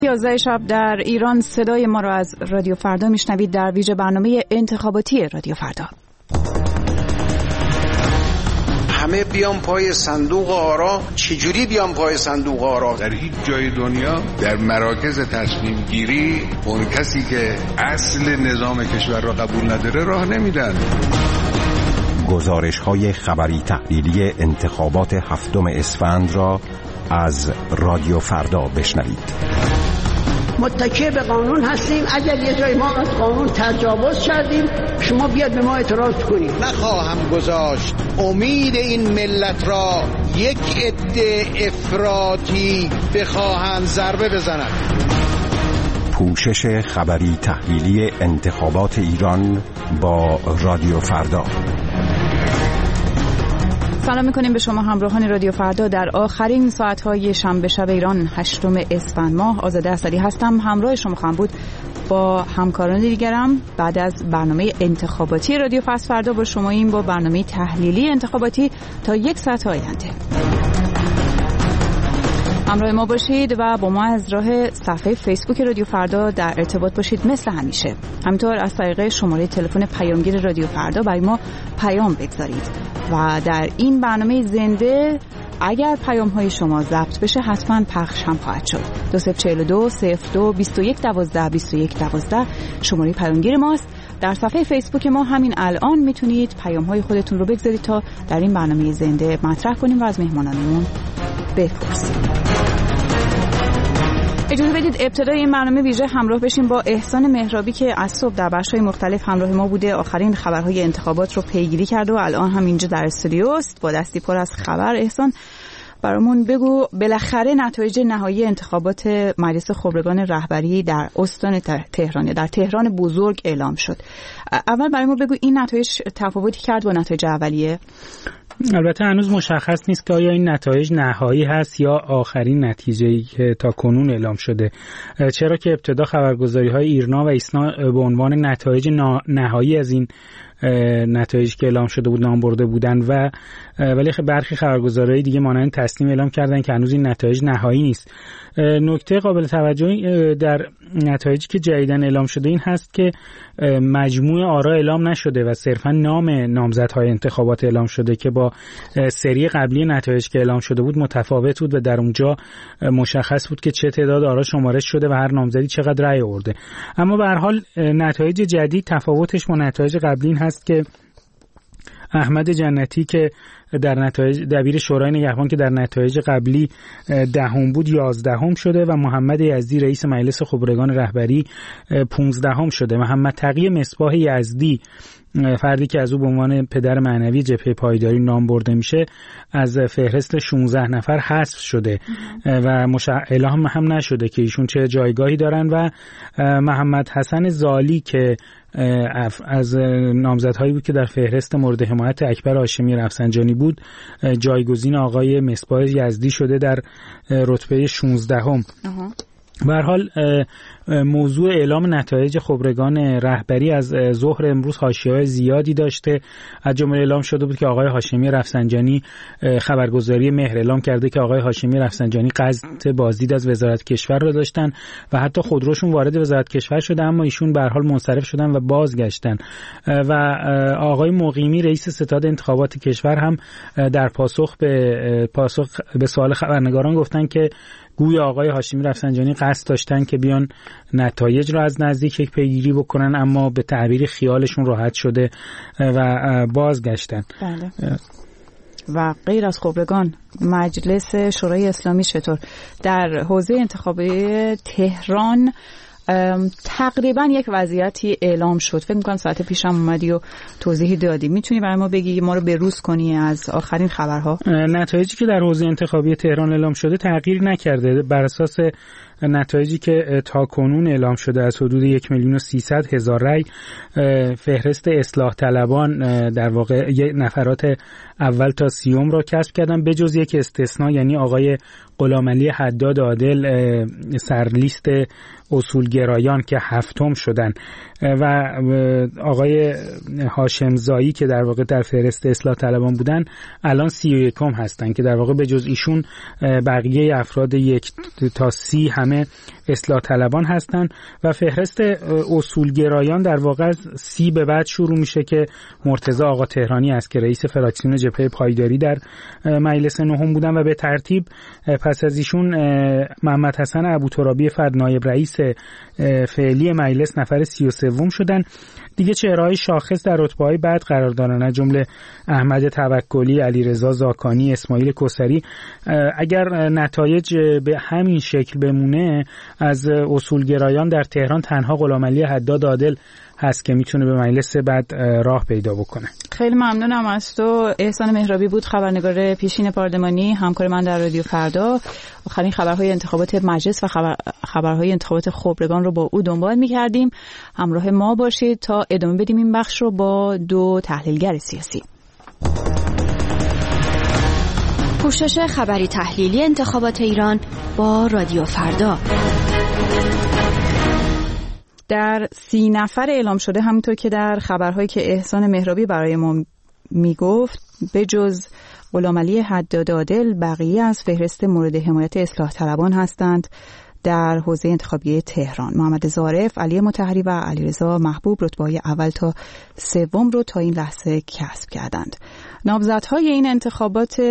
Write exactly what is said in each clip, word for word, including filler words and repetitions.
یازده شب در ایران صدای ما را از رادیو فردا میشنوید در ویژه برنامه انتخاباتی رادیو فردا. همه بیان پای صندوق آرا. چجوری بیان پای صندوق آرا؟ در هیچ جای دنیا در مراکز تصمیم گیری اون کسی که اصل نظام کشور را قبول نداره راه نمیدن. گزارش های خبری تحلیلی انتخابات هفتم اسفند را از رادیو فردا بشنوید. متکی به قانون هستیم. اگر یه جای ما از قانون تجاوز کردیم شما بیاد به ما اعتراض کنید. نخواهم گذاشت امید این ملت را یک عده افراطی بخواهند ضربه بزنند. پوشش خبری تحلیلی انتخابات ایران با رادیو فردا. سلام میکنیم به شما همراهان رادیو فردا در آخرین ساعتهای شنبه شب ایران هشتم اسفند ماه. آزاده اسدی هستم، همراه شما خواهم بود با همکاران دیگرم. بعد از برنامه انتخاباتی رادیو فصل فردا با شما این با برنامه تحلیلی انتخاباتی تا یک ساعت آینده همراه ما باشید و با ما از راه صفحه فیسبوک رادیو فردا در ارتباط باشید مثل همیشه. همینطور از طریق شماره تلفن پیامگیر رادیو فردا برای ما پیام بگذارید و در این برنامه زنده اگر پیام های شما ضبط بشه حتما پخش هم خواهد شد. دو صفر چهل و دو صفر دو بیست و یک دوازده بیست و یک دوازده شماره پیامگیر ماست. در صفحه فیسبوک ما همین الان میتونید پیام های خودتون رو بگذارید تا در این برنامه زنده مطرح کنیم و از مهمانانمون بپرسیم. اجازه بدید ابتدای این برنامه ویژه همراه بشیم با احسان مهرابی که از صبح در بخش‌های مختلف همراه ما بوده، آخرین خبرهای انتخابات رو پیگیری کرده و الان هم اینجا در استودیو است با دستی پر از خبر. احسان برامون بگو بالاخره نتایج نهایی انتخابات مجلس خبرگان رهبری در استان تهران در تهران بزرگ اعلام شد. اول برای ما بگو این نتایج تفاوتی کرد با نتایج اولیه؟ البته هنوز مشخص نیست که آیا این نتایج نهایی هست یا آخرین نتیجه‌ای که تا کنون اعلام شده، چرا که ابتدا خبرگزاری‌های ایرنا و ایسنا به عنوان نتایج نهایی از این نتایج که اعلام شده بود نام برده بودن و ولی برخی خبرگزاری‌های دیگه مانند تسنیم اعلام کردن که هنوز این نتایج نهایی نیست. نکته قابل توجهی در نتایجی که جدیداً اعلام شده این هست که مجموع آرا اعلام نشده و صرفاً نام نامزدهای انتخابات اعلام شده که با سری قبلی نتایج که اعلام شده بود متفاوت بود و در اونجا مشخص بود که چه تعداد آرا شمارش شده و هر نامزدی چقدر رأی آورده. اما به هر حال نتایج جدید تفاوتش با نتایج قبلی این هست که احمد جنتی که در نتایج دبیر شورای نگهبان که در نتایج قبلی دهم بود یازدهم شده و محمد یزدی رئیس مجلس خبرگان رهبری پانزدهم شده. محمد تقی مصباح یزدی فردی که از او به عنوان پدر معنوی جبهه پایداری نام برده میشه از فهرست شانزده نفر حذف شده و اعلام هم نشده که ایشون چه جایگاهی دارن و محمد حسن زالی که از نامزدهایی بود که در فهرست مورد حمایت اکبر هاشمی رفسنجانی بود جایگزین آقای مصباح یزدی شده در رتبه شانزدهم. به هر حال موضوع اعلام نتایج خبرگان رهبری از ظهر امروز حاشیه‌های زیادی داشته. از جمله اعلام شده بود که آقای هاشمی رفسنجانی خبرگزاری مهر اعلام کرده که آقای هاشمی رفسنجانی قصد بازدید از وزارت کشور را داشتن و حتی خودروشون وارد وزارت کشور شده اما ایشون به هر حال منصرف شدن و بازگشتن. و آقای مقیمی رئیس ستاد انتخابات کشور هم در پاسخ به پاسخ به سوال خبرنگاران گفتن که گویا آقای هاشمی رفسنجانی قصد داشتن که بیان نتایج را از نزدیک یک پیگیری بکنن اما به تعبیر خیالشون راحت شده و بازگشتن. بله. و غیر از خبرگان مجلس شورای اسلامی چطور در حوزه انتخابی تهران تقریبا یک وضعیتی اعلام شد؟ فکر می‌کنم ساعت پیشم اومدی و توضیحی دادی، میتونی برای ما بگی ما رو بروز کنی از آخرین خبرها؟ نتایجی که در حوزه انتخابی تهران اعلام شده تغییر نکرده. بر اساس نتایجی که تا کنون اعلام شده از حدود یک میلیون و سیصد هزار رای فهرست اصلاح طلبان در واقع نفرات اول تا سیوم را کسب کردن به جز یک استثناء، یعنی آقای غلامعلی حداد عادل سرلیست اصولگرایان که هفتم شدن و آقای هاشم زایی که در واقع در فهرست اصلاح طلبان بودن الان سی و یکم هستن که در واقع به جز ایشون بقیه افراد یک تا سی همه همه اصلاح طلبان هستند و فهرست اصولگرایان در واقع از سی به بعد شروع میشه که مرتضی آقا تهرانی است که رئیس فراکسیون جبهه پایداری در مجلس نهم بودن و به ترتیب پس از ایشون محمد حسن ابوترابی فد نایب رئیس فعلی مجلس نفر سی و سوم شدن. دیگه چهره‌های شاخص در رتبه‌های بعد قرار دارن، از جمله احمد توکلی، علیرضا زاکانی، اسماعیل کوثری. اگر نتایج به همین شکل بمونه، از اصولگرایان در تهران تنها غلامعلی حداد عادل هست که میتونه به مجلس بعد راه پیدا بکنه. خیلی ممنونم از تو. احسان مهرابی بود، خبرنگار پیشین پارلمانی، همکار من در رادیو فردا. آخرین خبرهای انتخابات مجلس و خبر... خبرهای انتخابات خبرگان رو با او دنبال می‌کردیم. همراه ما باشید تا ادامه بدیم این بخش رو با دو تحلیلگر سیاسی. پوشش خبری تحلیلی انتخابات ایران با رادیو فردا. در سی نفر اعلام شده، همونطور که در خبرهایی که احسان مهرابی برای ما میگفت، به جز غلامعلی حداد عادل بقیه از فهرست مورد حمایت اصلاح طلبان هستند. در حوزه انتخابی تهران محمد ظارف، علی مطهری و علیرضا محبوب رتبه‌های اول تا سوم رو تا این لحظه کسب کردند. نامزدهای این انتخابات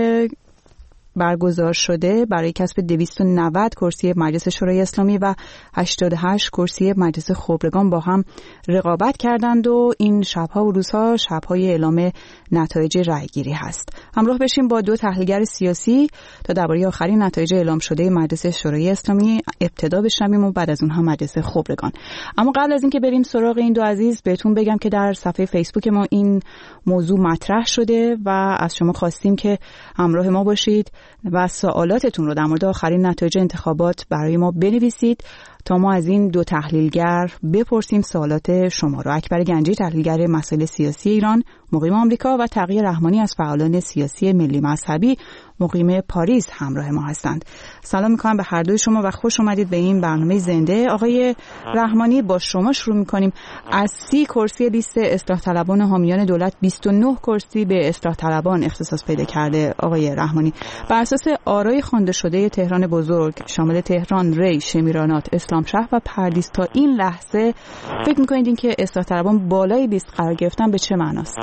برگزار شده برای کسب دویست و نود کرسی مجلس شورای اسلامی و هشتاد و هشت کرسی مجلس خبرگان با هم رقابت کردند و این شب‌ها و روزها شب‌های اعلام نتایج رأی‌گیری هست. همراه بشیم با دو تحلیلگر سیاسی تا درباره آخرین نتایج اعلام شده مجلس شورای اسلامی ابتدا بشنویم و بعد از اونها مجلس خبرگان. اما قبل از اینکه بریم سراغ این دو عزیز، بهتون بگم که در صفحه فیسبوک ما این موضوع مطرح شده و از شما خواستیم که همراه ما باشید و سوالاتتون رو در مورد آخرین نتایج انتخابات برای ما بنویسید تا ما از این دو تحلیلگر بپرسیم سوالات شما رو. اکبر گنجی، تحلیلگر مسائل سیاسی ایران، مقیم آمریکا، و تقی رحمانی از فعالان سیاسی ملی مذهبی مقیم پاریس همراه ما هستند. سلام میکنم به هر دوی شما و خوش اومدید به این برنامه زنده. آقای رحمانی، با شما شروع میکنیم. از سی کرسی لیست اصلاح طلبان حامیان دولت، بیست و نه کرسی به اصلاح طلبان اختصاص پیدا کرده. آقای رحمانی، بر اساس آرای خوانده شده تهران بزرگ شامل تهران، ری، شمیرانات، اسلام شهر و پردیس تا این لحظه فکر میکنید این که اصلاح طلبان بالای لیست قرار گرفتن به چه معناست؟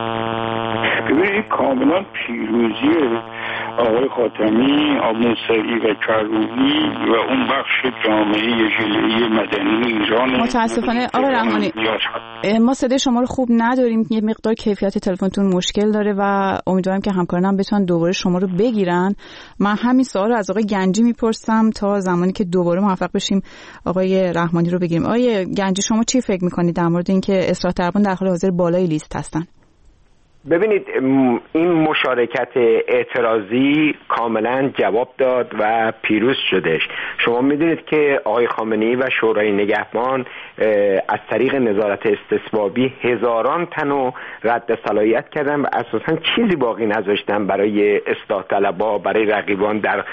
ببینید، کاملا پیروزی آقای خاتمی، آقای موسوی و کروبی و اون بخش جامعه ژله‌ای مدنی ایران. متاسفانه آقای رحمانی ما صدای شما رو خوب نداریم، یه مقدار کیفیت تلفنتون مشکل داره و امیدوارم که همکارانم بتونن دوباره شما رو بگیرن. من همین سوال رو از آقای گنجی میپرسم تا زمانی که دوباره موفق بشیم آقای رحمانی رو بگیریم. آقای گنجی، شما چی فکر میکنید در مورد اینکه اصلاح طلبان در حال حاضر بالای لیست هستن؟ ببینید، این مشارکت اعتراضی کاملا جواب داد و پیروز شدش. شما میدونید که آقای خامنه‌ای و شورای نگهبان از طریق نظارت استصوابی هزاران تن رو رد صلاحیت کردن و اساسا چیزی باقی نذاشتن برای اصلاح طلبها، برای رقیبان در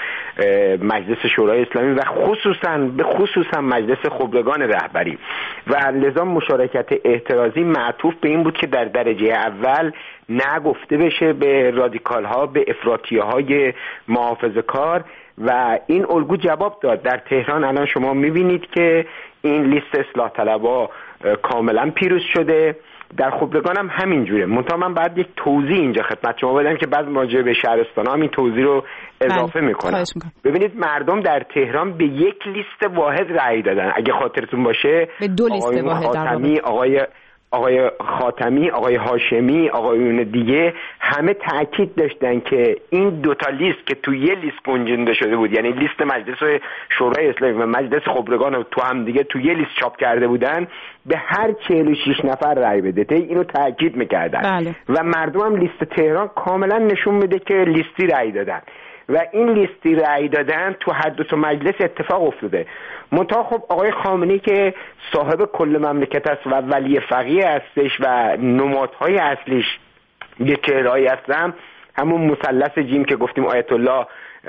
مجلس شورای اسلامی و خصوصا به خصوصا مجلس خبرگان رهبری. و لذا مشارکت اعتراضی معطوف به این بود که در درجه اول نگفته بشه به رادیکال ها، به افراطیه های محافظه کار، و این الگو جواب داد. در تهران الان شما میبینید که این لیست اصلاح طلبها کاملا پیروز شده. در خبرگان هم همینجوره. منتها من بعد یک توضیح اینجا خدمت شما بدم که بعد راجع به شهرستان ها این توضیح رو اضافه میکنم. ببینید، مردم در تهران به یک لیست واحد رأی دادن. اگه خاطرتون باشه، به دو لیست واحد خاتمی، آقای آقای خاتمی، آقای هاشمی، آقایون دیگه همه تأکید داشتن که این دوتا لیست که تو یه لیست گنجانده شده بود، یعنی لیست مجلس شورای اسلامی و مجلس خبرگان رو تو هم دیگه تو یه لیست چاپ کرده بودن، به هر چهل و شش نفر رأی بده. اینو تأکید میکردن. بله. و مردم هم لیست تهران کاملا نشون میده که لیستی رأی دادن و این لیستی رأی دادن تو هر دو تا مجلس اتفاق افتاده. منتها خب آقای خامنه‌ای که صاحب کل مملکت است و ولی فقیه هستش و نمادهای اصلیش یه چهرهایی هستن، همون مثلث جیم که گفتیم آیت الله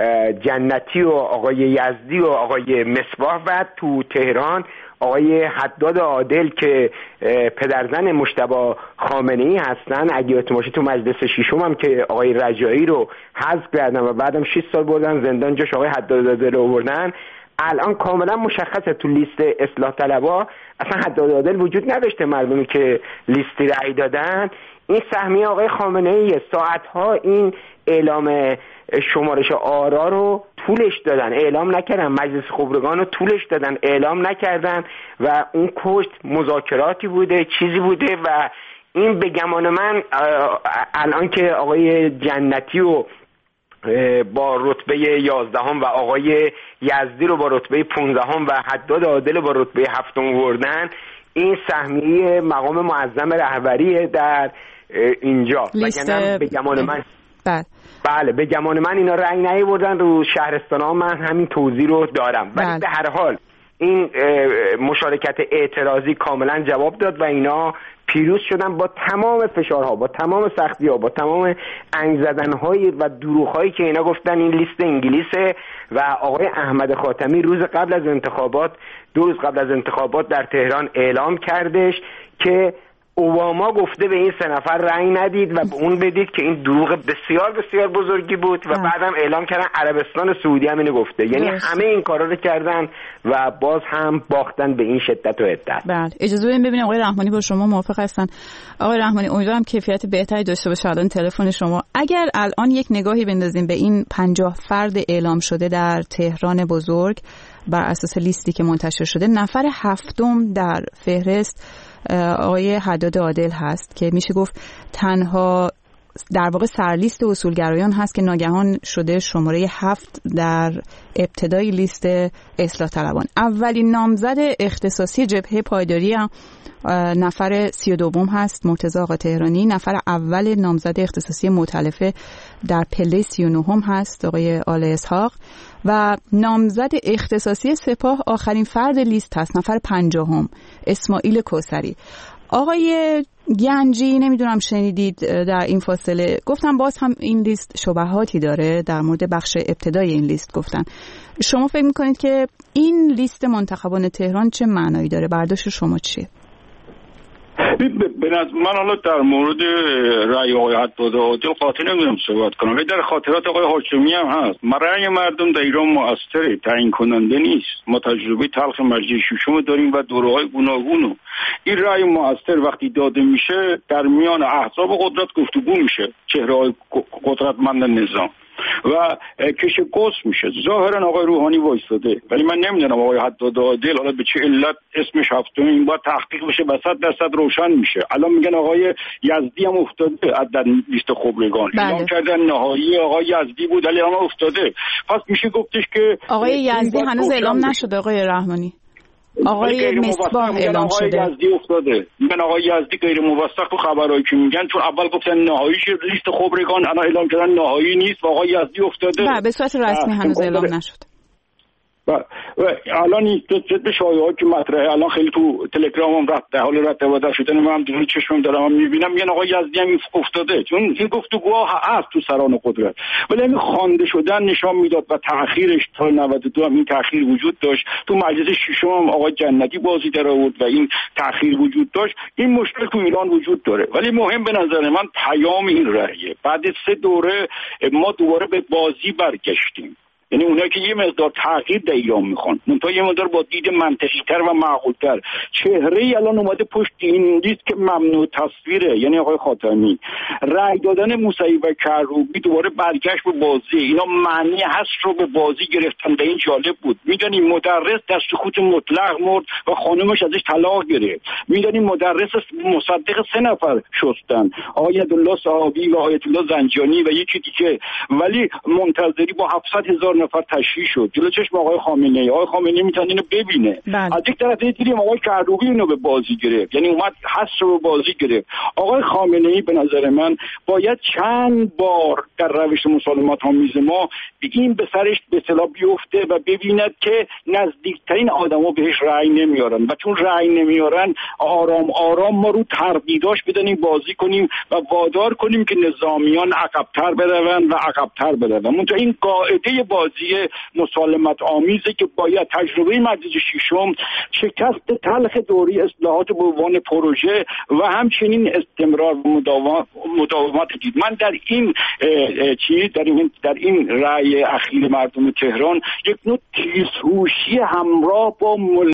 جنتی و آقای یزدی و آقای مصباح، و تو تهران آقای حداد عادل که پدرزن مجتبی خامنه‌ای هستن. اگه یادتون باشه تو مجلس ششم هم که آقای رجایی رو حذف کردن و بعدم شش سال بردن زندان، جاش آقای حداد عادل رو آوردن. الان کاملا مشخصه تو لیست اصلاح طلبا اصلا حداد عادل وجود نداشته، مردمی که لیستی رأی دادن این سهمیه آقای خامنه‌ای ساعتها این اعلام شمارش آرا رو طولش دادن، اعلام نکردن، مجلس خبرگان رو طولش دادن، اعلام نکردن و اون کشت مذاکراتی بوده، چیزی بوده و این به گمان من الان که آقای جنتی و با رتبه یازدهم و آقای یزدی رو با رتبه پانزدهم و حداد عادل با رتبه هفتم آوردن، این سهمیه مقام معظم رهبری در اینجا لیست به گمان من بله بله به گمان من اینا رأی نیاوردن. رو شهرستان‌ها من همین توضیح رو دارم، ولی بله. به هر حال این مشارکت اعتراضی کاملا جواب داد و اینا پیروز شدن با تمام فشارها، با تمام سختی‌ها، با تمام انگ زدن‌های و دروغ‌هایی که اینا گفتن این لیست انگلیسه. و آقای احمد خاتمی روز قبل از انتخابات دو روز قبل از انتخابات در تهران اعلام کردش که اوباما گفته به این سه نفر رأی ندید و به اون بدید که این دروغ بسیار بسیار بزرگی بود و بعدم اعلام کردن عربستان سعودی هم اینو گفته. یعنی همه این کارا رو کردن و باز هم باختن به این شدت و حدت. بله اجازه بدید ببینم آقای رحمانی با شما موافق هستن. آقای رحمانی امیدوارم کیفیت بهتری داشته باشه الان تلفن شما. اگر الان یک نگاهی بندازیم به این پنجاه فرد اعلام شده در تهران بزرگ بر اساس لیستی که منتشر شده، نفر هفتم در فهرست آقای حداد عادل هست که میشه گفت تنها در واقع سرلیست اصولگرایان هست که ناگهان شده شماره هفت در ابتدای لیست اصلاح طلبان. اولین نامزد اختصاصی جبهه پایداری هم نفر سی و دوم هست مرتضی آقا تهرانی. نفر اول نامزد اختصاصی مؤتلفه در پله سی و نهم هست آقای آل اسحاق و نامزد اختصاصی سپاه آخرین فرد لیست هست نفر پنجاهم اسماعیل کوثری. آقای گنجی نمیدونم شنیدید در این فاصله گفتم باز هم این لیست شبهاتی داره در مورد بخش ابتدای این لیست گفتن. شما فکر میکنید که این لیست منتخبان تهران چه معنایی داره؟ برداشت شما چیه؟ من حالا در مورد رأی آقای حداد عادل قاطع نمیدونم صحبت کنم، ولی در خاطرات آقای هاشمی هم هست. ما رأی مردم در ایران مؤثره، تعیین کننده نیست. ما تجربه تلخ مجلس ششم داریم و دوره‌های گوناگون. این رأی مؤثر وقتی داده میشه در میان احزاب قدرت گفتگو میشه، چهره‌های قدرتمند نظام و کش قوس میشه. ظاهرا آقای روحانی وایساده، ولی من نمیدونم آقای حداد عادل حالا به چه علت اسمش هفتم این باید تحقیق بشه و صد درصد روشن میشه. الان میگن آقای یزدی هم افتاده در لیست خبرگان، اعلام کردن نهایی آقای یزدی بود ولی هم افتاده. پس میشه گفتش که آقای یزدی هنوز اعلام نشده آقای رحمانی. آقای مصباح اعلام شده. آقای یزدی افتاده. میگن آقای یزدی غیر موثق تو خبرایی که میگن، چون اول گفتن نهاییش لیست خبرگان، الان اعلام کردن نهایی نیست و آقای یزدی افتاده. نه به صورت رسمی هنوز اعلام نشده. و, و الان این به شایعاتی که مطرحه الان خیلی تو تلگرام هم رد در حال رد و بدل شدن، من هم دور چشمم دارم میبینم میگن آقای یزدی هم افتاده، چون این گفتگوها هست تو سران قدرت. ولی این خوانده شدن نشان میداد و تأخیرش تا نود و دو هم این تأخیر وجود داشت. تو مجلس ششم هم آقای جنتی بازی در آورد و این تأخیر وجود داشت. این مشکل تو ایران وجود داره، ولی مهم به نظر من پیام این رأیه. بعد سه دوره ما دوباره به بازی برگشتیم، یعنی اونایی که یه مقدار تغییر در ایران میخوان، منتها یه مقدار با دید منطقی‌تر و معقول‌تر. چهره‌ای الان اومده پشت این لیست که ممنوع تصویره، یعنی آقای خاتمی. رأی دادن موسوی و کروبی دوباره برگشت به بازی. اینا معنی هست رو به بازی گرفتن. به این جالب بود. میدونی مدرس در سکوت مطلق مرد و خانمش ازش طلاق گرفت. میدونی مدرس مصدق سه نفر شستن، آیت الله صحابی و آیت الله زنجانی و یکی دیگه، ولی منتظری با هفتصد هزار نفر تشریح شد جلو چشم آقای خامنه ای. آقای خامنه ای میتونه اینو ببینه. بله. از یک طرف دیدیم آقای کروبی اینو به بازی گرفت، یعنی اومد حس رو به بازی گرفت. آقای خامنه ای به نظر من باید چند بار در روش مسالمت آمیز ما این به سرش به اصطلاح بیفته و ببیند که نزدیکترین آدما بهش رأی نمیارن و چون رأی نمیارن آرام آرام ما رو تردیداش بدنیم بازی کنیم و وادار کنیم که نظامیان عقب‌تر برون و عقب‌تر برون. منتها این قاعده بازی اعتراضی مسالمت آمیزه که باید تجربه مجلس ششم، شکست تلخ دوره اصلاحات به عنوان پروژه و همچنین استمرار و مداومت دید. من در این چیز در این در این رأی اخیر مردم تهران یک نوع تیزهوشی همراه با